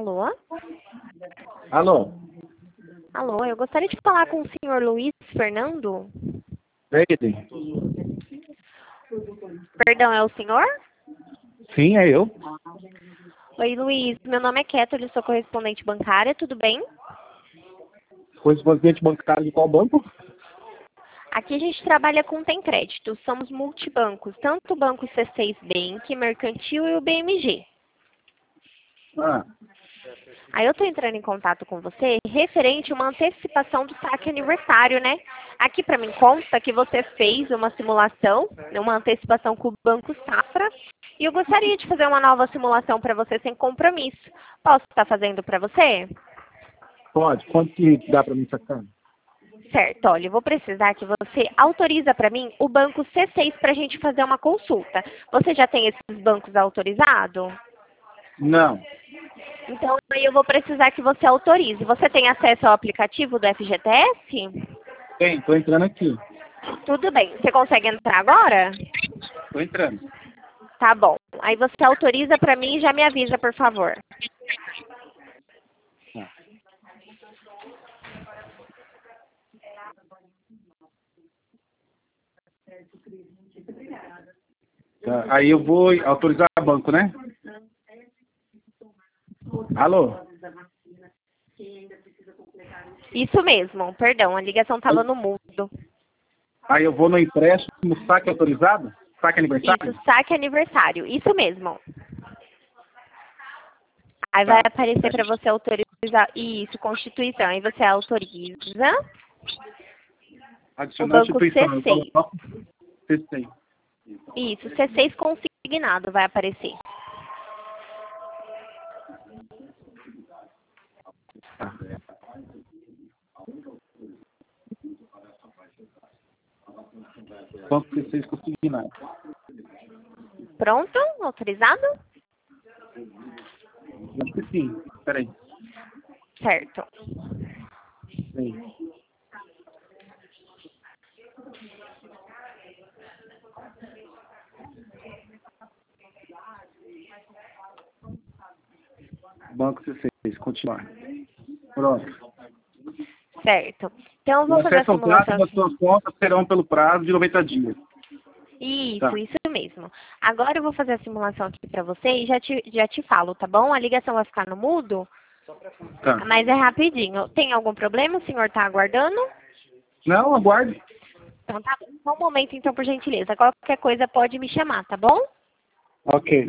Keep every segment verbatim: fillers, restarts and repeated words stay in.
Alô? Alô? Alô, eu gostaria de falar com o senhor Luiz Fernando. Ele? Perdão, é o senhor? Sim, é eu. Oi, Luiz. Meu nome é Kétoli, sou correspondente bancária, tudo bem? Correspondente bancário de qual banco? Aqui a gente trabalha com Tem Crédito. Somos multibancos, tanto o Banco C seis Bank, Mercantil e o B M G. Ah, Aí eu tô entrando em contato com você referente a uma antecipação do saque aniversário, né? Aqui para mim consta que você fez uma simulação, uma antecipação com o Banco Safra, e eu gostaria de fazer uma nova simulação para você sem compromisso. Posso estar fazendo para você? pode. Quanto que dá para mim sacar? Certo, olha, eu vou precisar que você autoriza para mim o Banco C seis para a gente fazer uma consulta. Você já tem esses bancos autorizados? Não. Então, aí eu vou precisar que você autorize. Você tem acesso ao aplicativo do F G T S? Tem, tô entrando aqui. Tudo bem. Você consegue entrar agora? Tô entrando. Tá bom. Aí você autoriza para mim e já me avisa, por favor. Tá. Tá, aí eu vou autorizar o banco, né? Alô? Isso mesmo. Perdão, a ligação estava no mudo. Aí eu vou no empréstimo, saque autorizado? Saque aniversário? Isso, saque aniversário. Isso mesmo. Aí vai Tá. aparecer para você autorizar. Isso, Constituição. Aí você autoriza o Adicionar a Banco instituição. Eu C seis. coloco C seis. Isso, C seis consignado vai aparecer. Tá. Banco C seis consignado. Pronto? Autorizado? Acho que sim. Peraí. Certo. Sim. Banco C seis, continuar. Pronto. Certo. Então eu O vou fazer a acesso ao dado simulação das aqui. suas contas serão pelo prazo de noventa dias. Isso, Tá. isso mesmo. Agora eu vou fazer a simulação aqui para você e já te, já te falo, tá bom? A ligação vai ficar no mudo, Tá. mas é rapidinho. Tem algum problema? O senhor está aguardando? Não, aguarde. Então tá bom. Só um momento, então, por gentileza. Qualquer coisa pode me chamar, tá bom? Ok.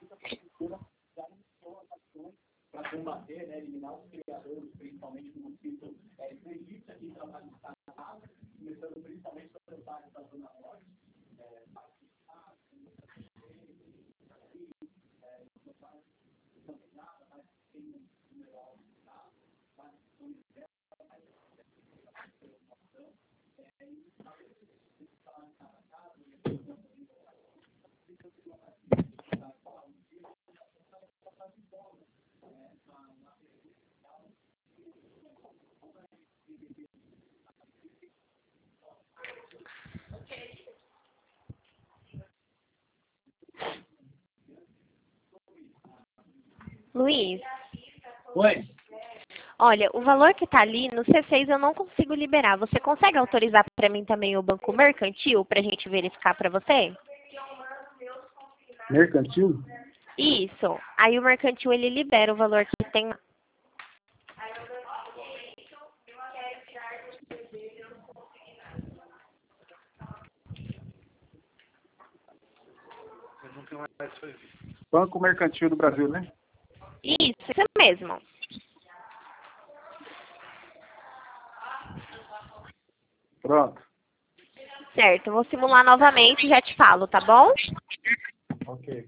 Luiz, Oi. olha, o valor que está ali no C seis eu não consigo liberar. Você consegue autorizar para mim também o Banco Mercantil para a gente verificar para você? Mercantil? Isso. Aí o Mercantil ele libera o valor que tem lá. Banco Mercantil do Brasil, né? Isso, isso mesmo. Pronto. Certo, vou simular novamente e já te falo, tá bom? Ok.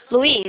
Luiz,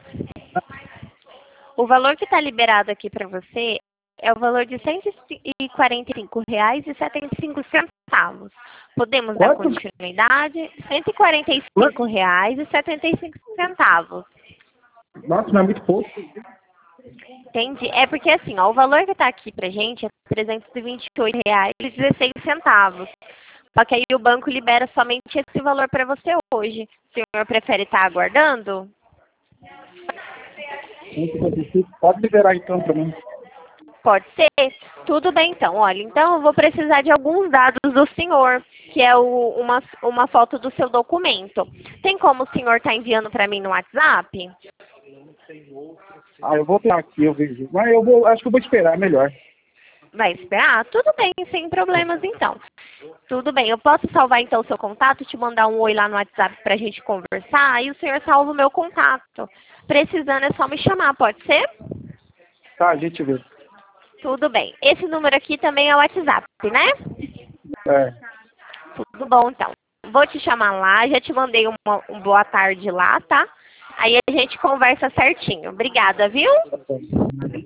o valor que está liberado aqui para você é o valor de cento e quarenta e cinco reais e setenta e cinco centavos. Podemos dar Quanto? continuidade? cento e quarenta e cinco reais e setenta e cinco centavos. Nossa, não é muito pouco. Entendi. É porque assim, ó, o valor que está aqui pra gente é trezentos e vinte e oito reais e dezesseis centavos. Só que aí o banco libera somente esse valor para você hoje. O senhor prefere estar aguardando? cento e cinquenta e cinco. Pode liberar então para mim. Pode ser. Tudo bem, então. Olha, então eu vou precisar de alguns dados do senhor, que é o, uma, uma foto do seu documento. Tem como o senhor estar enviando para mim no WhatsApp? Ah, eu vou ter aqui, eu vejo. Mas eu vou, acho que eu vou esperar, é melhor. Vai esperar? Tudo bem, sem problemas, então. Tudo bem. Eu posso salvar, então, o seu contato, te mandar um oi lá no WhatsApp para a gente conversar, e o senhor salva o meu contato. Precisando é só me chamar, pode ser? Tá, a gente vê. Tudo bem. Esse número aqui também é o WhatsApp, né? É. Tudo bom, então. Vou te chamar lá, já te mandei uma, um boa tarde lá, tá? Aí a gente conversa certinho. Obrigada, viu? Tá bom.